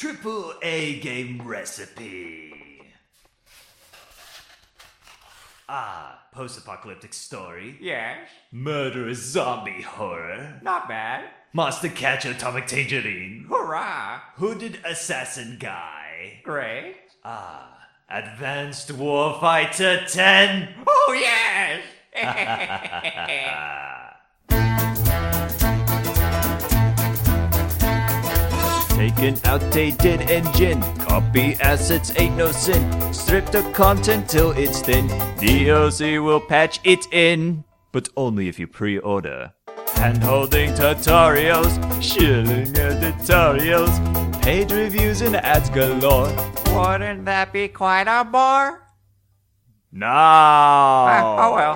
Triple A game recipe. Post-apocalyptic story. Yes. Murderous zombie horror. Not bad. Monster catch atomic tangerine. Hurrah. Hooded assassin guy. Great. Advanced Warfighter 10. Oh, yes. Take an outdated engine, copy assets ain't no sin. Strip the content till it's thin. DLC will patch it in, but only if you pre-order. Hand-holding tutorials, shilling editorials, paid reviews and ads galore. Wouldn't that be quite a bore? No! Oh well.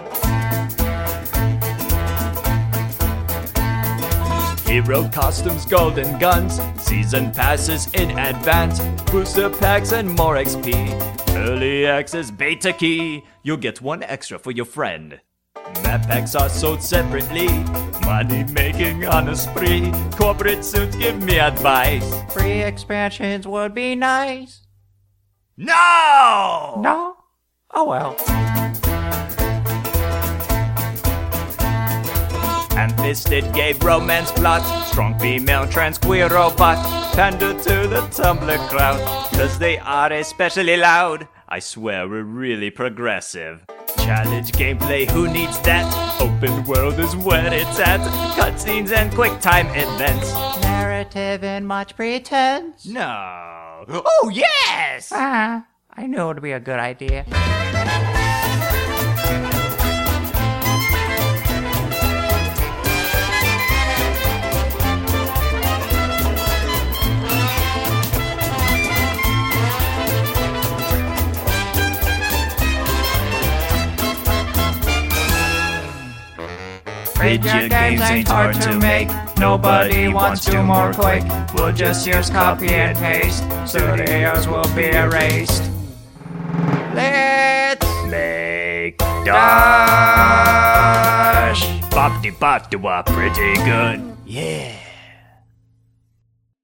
Hero costumes, golden guns, season passes in advance, booster packs and more XP. Early access beta key, you'll get one extra for your friend. Map packs are sold separately, money making on a spree. Corporate suits give me advice. Free expansions would be nice. No! No? Oh well. Ham-fisted gay romance plot, strong female trans queer robot, pander to the Tumblr crowd, cause they are especially loud. I swear we're really progressive. Challenge gameplay, who needs that? Open world is where it's at. Cutscenes and quick time events. Narrative and much pretense. No. Oh yes! I knew it would be a good idea. Video games ain't hard to make. Nobody wants to more quick. We'll just use copy and paste. Studios will be erased. Let's Make Dash! Bop-de-bop-de-wop, pretty good. Yeah.